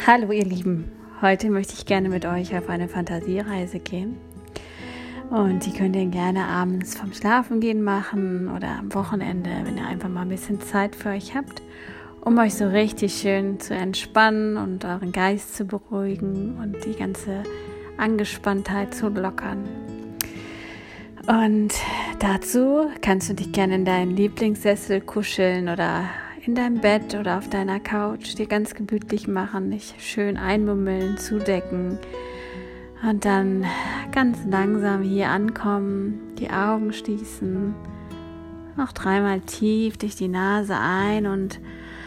Hallo ihr Lieben, heute möchte ich gerne mit euch auf eine Fantasiereise gehen und die könnt ihr gerne abends vom Schlafengehen machen oder am Wochenende, wenn ihr einfach mal ein bisschen Zeit für euch habt, um euch so richtig schön zu entspannen und euren Geist zu beruhigen und die ganze Angespanntheit zu lockern. Und dazu kannst du dich gerne in deinen Lieblingssessel kuscheln oder in deinem Bett oder auf deiner Couch dir ganz gemütlich machen, dich schön einmummeln, zudecken und dann ganz langsam hier ankommen, die Augen schließen, noch 3-mal tief durch die Nase ein und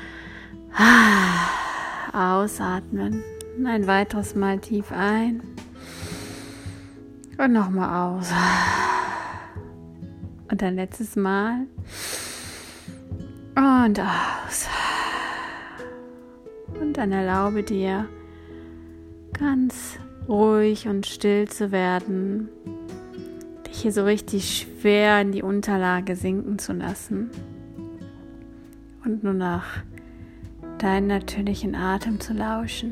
ausatmen. Ein weiteres Mal tief ein und nochmal aus. Und ein letztes Mal und aus. Und dann erlaube dir, ganz ruhig und still zu werden, dich hier so richtig schwer in die Unterlage sinken zu lassen und nur nach deinen natürlichen Atem zu lauschen.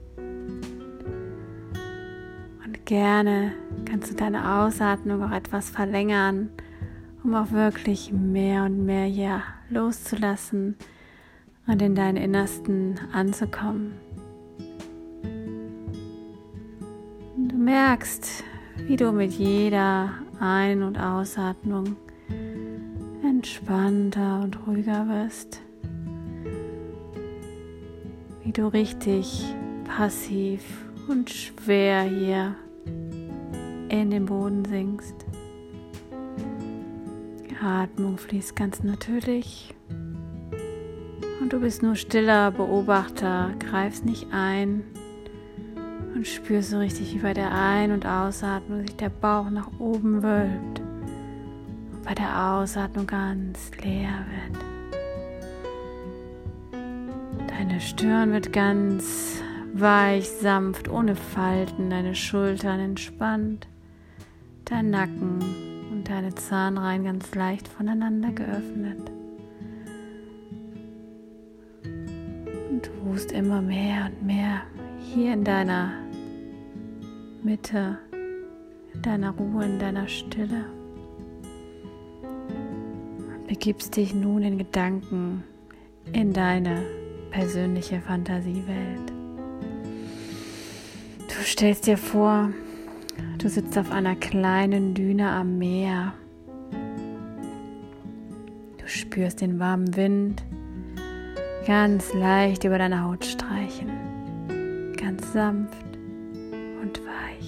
Und gerne kannst du deine Ausatmung auch etwas verlängern, um auch wirklich mehr und mehr hier loszulassen und in deinen Innersten anzukommen. Und du merkst, wie du mit jeder Ein- und Ausatmung entspannter und ruhiger wirst. Wie du richtig passiv und schwer hier in den Boden sinkst. Die Atmung fließt ganz natürlich und du bist nur stiller Beobachter, greifst nicht ein und spürst so richtig, wie bei der Ein- und Ausatmung sich der Bauch nach oben wölbt und bei der Ausatmung ganz leer wird. Deine Stirn wird ganz weich, sanft, ohne Falten, deine Schultern entspannt, dein Nacken und deine Zahnreihen ganz leicht voneinander geöffnet. Und du ruhst immer mehr und mehr hier in deiner Mitte, in deiner Ruhe, in deiner Stille. Und begibst dich nun in Gedanken in deine persönliche Fantasiewelt. Du stellst dir vor, du sitzt auf einer kleinen Düne am Meer. Du spürst den warmen Wind ganz leicht über deine Haut streichen, ganz sanft und weich.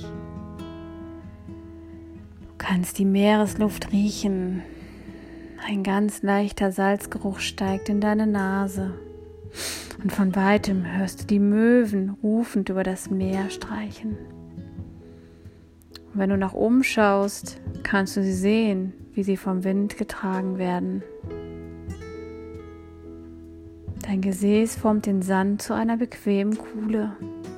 Du kannst die Meeresluft riechen. Ein ganz leichter Salzgeruch steigt in deine Nase. Und von weitem hörst du die Möwen rufend über das Meer streichen. Und wenn du nach oben schaust, kannst du sie sehen, wie sie vom Wind getragen werden. Dein Gesäß formt den Sand zu einer bequemen Kuhle.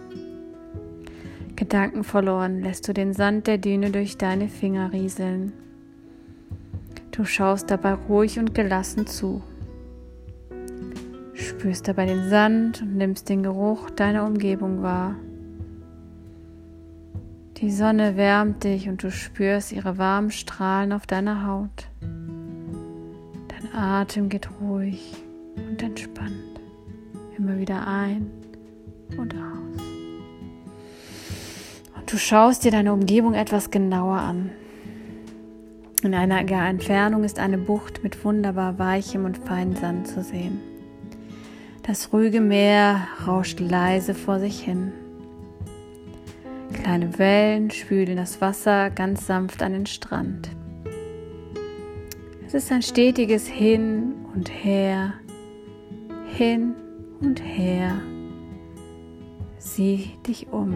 Gedankenverloren lässt du den Sand der Düne durch deine Finger rieseln. Du schaust dabei ruhig und gelassen zu. Spürst dabei den Sand und nimmst den Geruch deiner Umgebung wahr. Die Sonne wärmt dich und du spürst ihre warmen Strahlen auf deiner Haut. Dein Atem geht ruhig und entspannt. Immer wieder ein und aus. Und du schaust dir deine Umgebung etwas genauer an. In einiger Entfernung ist eine Bucht mit wunderbar weichem und feinem Sand zu sehen. Das ruhige Meer rauscht leise vor sich hin. Kleine Wellen spülen das Wasser ganz sanft an den Strand. Es ist ein stetiges Hin und Her, hin und her. Sieh dich um.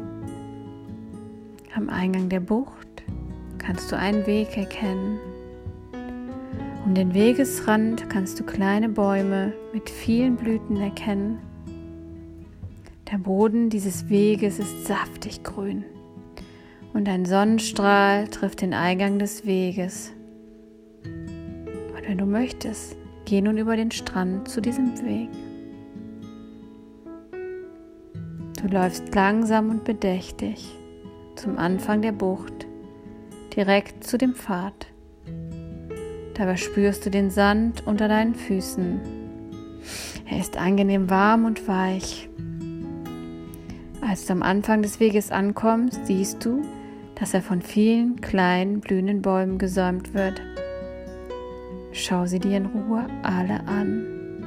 Am Eingang der Bucht kannst du einen Weg erkennen. Um den Wegesrand kannst du kleine Bäume mit vielen Blüten erkennen. Der Boden dieses Weges ist saftig grün und ein Sonnenstrahl trifft den Eingang des Weges. Und wenn du möchtest, geh nun über den Strand zu diesem Weg. Du läufst langsam und bedächtig zum Anfang der Bucht, direkt zu dem Pfad. Dabei spürst du den Sand unter deinen Füßen. Er ist angenehm warm und weich. Als du am Anfang des Weges ankommst, siehst du, dass er von vielen kleinen blühenden Bäumen gesäumt wird. Schau sie dir in Ruhe alle an.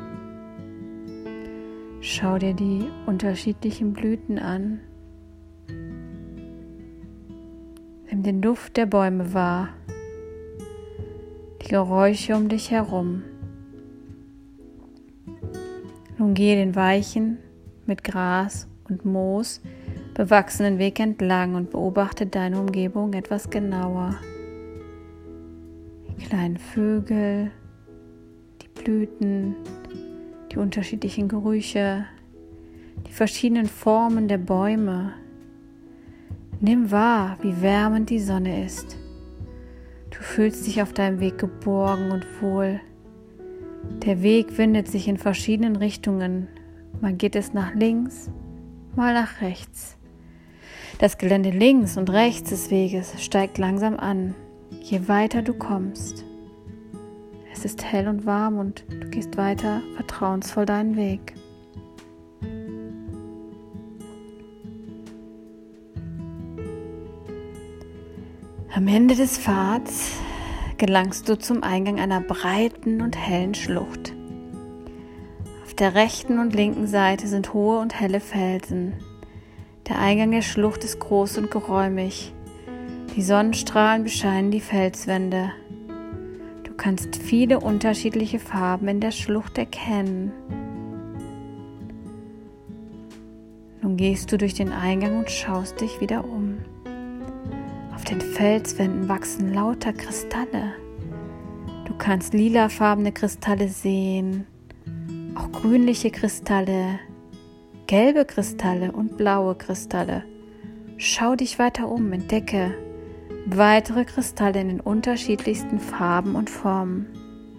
Schau dir die unterschiedlichen Blüten an. Nimm den Duft der Bäume wahr, die Geräusche um dich herum. Nun gehe den weichen, mit Gras und Moos bewachsenen Weg entlang und beobachte deine Umgebung etwas genauer. Die kleinen Vögel, die Blüten, die unterschiedlichen Gerüche, die verschiedenen Formen der Bäume. Nimm wahr, wie wärmend die Sonne ist. Du fühlst dich auf deinem Weg geborgen und wohl. Der Weg windet sich in verschiedenen Richtungen. Mal geht es nach links, mal nach rechts. Das Gelände links und rechts des Weges steigt langsam an, je weiter du kommst. Es ist hell und warm und du gehst weiter vertrauensvoll deinen Weg. Am Ende des Pfads gelangst du zum Eingang einer breiten und hellen Schlucht. Auf der rechten und linken Seite sind hohe und helle Felsen. Der Eingang der Schlucht ist groß und geräumig. Die Sonnenstrahlen bescheinen die Felswände. Du kannst viele unterschiedliche Farben in der Schlucht erkennen. Nun gehst du durch den Eingang und schaust dich wieder um. Auf den Felswänden wachsen lauter Kristalle. Du kannst lilafarbene Kristalle sehen, auch grünliche Kristalle, gelbe Kristalle und blaue Kristalle. Schau dich weiter um, entdecke weitere Kristalle in den unterschiedlichsten Farben und Formen.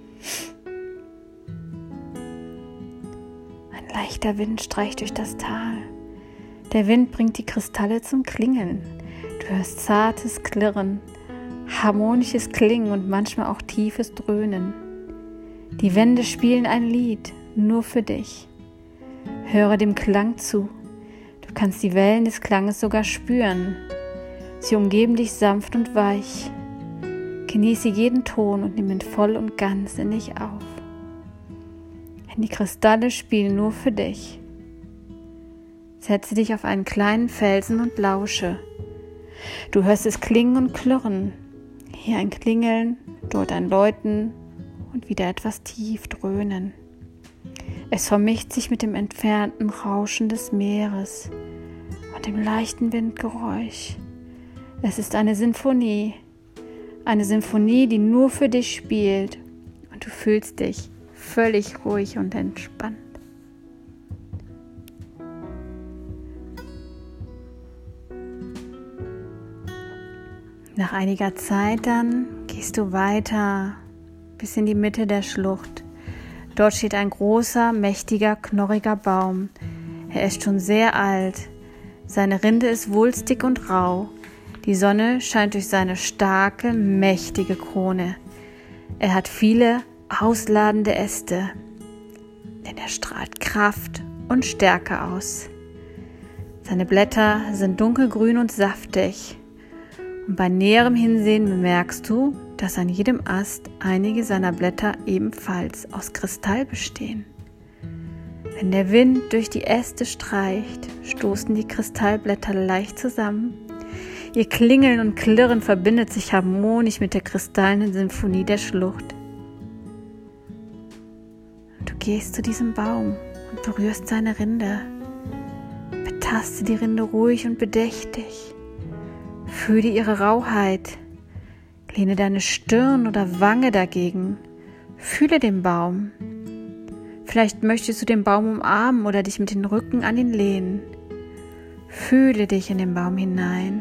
Ein leichter Wind streicht durch das Tal. Der Wind bringt die Kristalle zum Klingeln. Du hörst zartes Klirren, harmonisches Klingen und manchmal auch tiefes Dröhnen. Die Wände spielen ein Lied, nur für dich. Höre dem Klang zu. Du kannst die Wellen des Klanges sogar spüren. Sie umgeben dich sanft und weich. Genieße jeden Ton und nimm ihn voll und ganz in dich auf. Denn die Kristalle spielen nur für dich. Setze dich auf einen kleinen Felsen und lausche. Du hörst es klingen und klirren. Hier ein Klingeln, dort ein Läuten und wieder etwas tief dröhnen. Es vermischt sich mit dem entfernten Rauschen des Meeres und dem leichten Windgeräusch. Es ist eine Sinfonie, die nur für dich spielt und du fühlst dich völlig ruhig und entspannt. Nach einiger Zeit dann gehst du weiter bis in die Mitte der Schlucht. Dort steht ein großer, mächtiger, knorriger Baum. Er ist schon sehr alt. Seine Rinde ist wulstig und rau. Die Sonne scheint durch seine starke, mächtige Krone. Er hat viele ausladende Äste, denn er strahlt Kraft und Stärke aus. Seine Blätter sind dunkelgrün und saftig. Und bei näherem Hinsehen bemerkst du, dass an jedem Ast einige seiner Blätter ebenfalls aus Kristall bestehen. Wenn der Wind durch die Äste streicht, stoßen die Kristallblätter leicht zusammen. Ihr Klingeln und Klirren verbindet sich harmonisch mit der kristallenen Sinfonie der Schlucht. Du gehst zu diesem Baum und berührst seine Rinde. Betaste die Rinde ruhig und bedächtig. Fühle ihre Rauheit. Lehne deine Stirn oder Wange dagegen. Fühle den Baum. Vielleicht möchtest du den Baum umarmen oder dich mit dem Rücken an ihn lehnen. Fühle dich in den Baum hinein.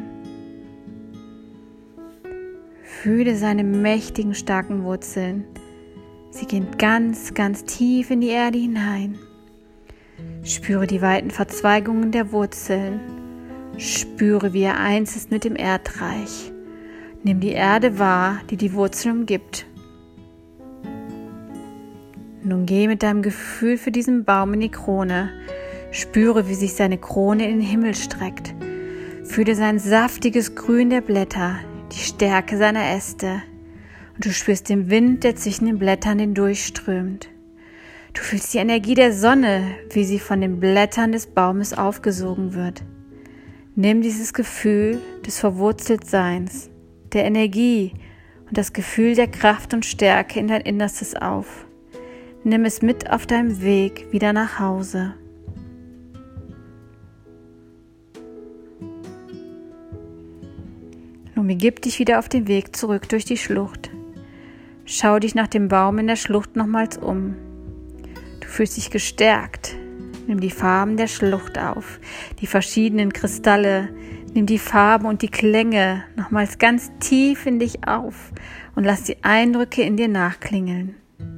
Fühle seine mächtigen, starken Wurzeln. Sie gehen ganz, ganz tief in die Erde hinein. Spüre die weiten Verzweigungen der Wurzeln. Spüre, wie er eins ist mit dem Erdreich. Nimm die Erde wahr, die die Wurzeln umgibt. Nun geh mit deinem Gefühl für diesen Baum in die Krone. Spüre, wie sich seine Krone in den Himmel streckt. Fühle sein saftiges Grün der Blätter, die Stärke seiner Äste. Und du spürst den Wind, der zwischen den Blättern hindurchströmt. Du fühlst die Energie der Sonne, wie sie von den Blättern des Baumes aufgesogen wird. Nimm dieses Gefühl des Verwurzeltseins, der Energie und das Gefühl der Kraft und Stärke in dein Innerstes auf. Nimm es mit auf deinem Weg wieder nach Hause. Nun begib dich wieder auf den Weg zurück durch die Schlucht. Schau dich nach dem Baum in der Schlucht nochmals um. Du fühlst dich gestärkt. Nimm die Farben der Schlucht auf, die verschiedenen Kristalle. Nimm die Farben und die Klänge nochmals ganz tief in dich auf und lass die Eindrücke in dir nachklingeln.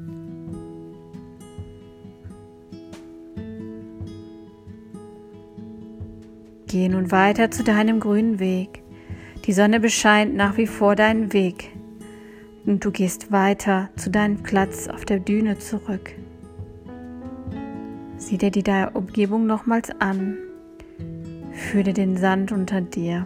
Geh nun weiter zu deinem grünen Weg. Die Sonne bescheint nach wie vor deinen Weg und du gehst weiter zu deinem Platz auf der Düne zurück. Sieh dir die Umgebung nochmals an. Fühle den Sand unter dir.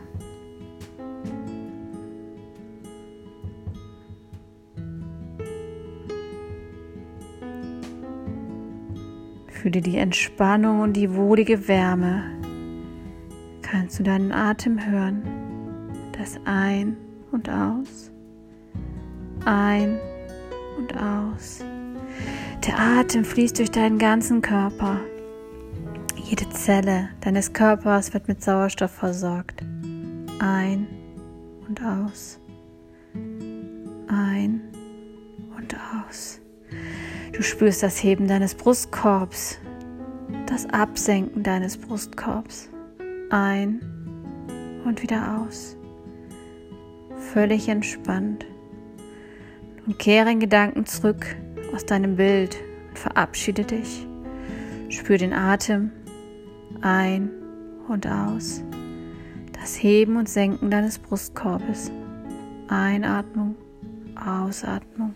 Fühle die Entspannung und die wohlige Wärme. Kannst du deinen Atem hören? Das Ein- und Aus. Ein- und Aus. Der Atem fließt durch deinen ganzen Körper. Jede Zelle deines Körpers wird mit Sauerstoff versorgt. Ein- und aus. Ein- und aus. Du spürst das Heben deines Brustkorbs, das Absenken deines Brustkorbs. Ein- und wieder aus. Völlig entspannt. Nun kehre in Gedanken zurück aus deinem Bild und verabschiede dich. Spür den Atem ein- und aus. Das Heben und Senken deines Brustkorbes. Einatmung, Ausatmung.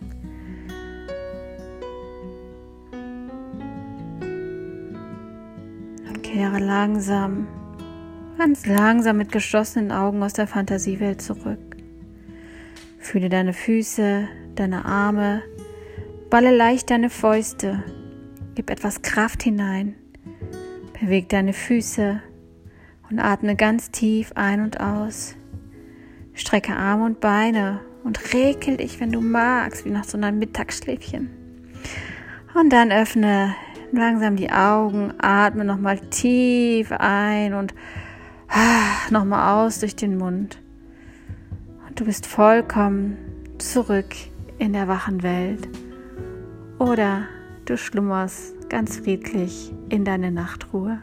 Und kehre langsam, ganz langsam mit geschlossenen Augen aus der Fantasiewelt zurück. Fühle deine Füße, deine Arme, balle leicht deine Fäuste, gib etwas Kraft hinein, beweg deine Füße und atme ganz tief ein und aus. Strecke Arme und Beine und rekel dich, wenn du magst, wie nach so einem Mittagsschläfchen. Und dann öffne langsam die Augen, atme nochmal tief ein und nochmal aus durch den Mund. Und du bist vollkommen zurück in der wachen Welt. Oder du schlummerst ganz friedlich in deine Nachtruhe.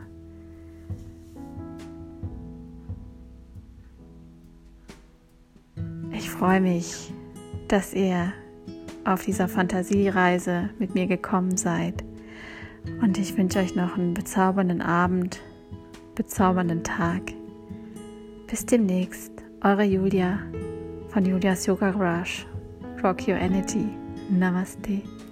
Ich freue mich, dass ihr auf dieser Fantasiereise mit mir gekommen seid. Und ich wünsche euch noch einen bezaubernden Abend, bezaubernden Tag. Bis demnächst, eure Julia von Julias Yoga Garage. Rock Your Energy. Namaste.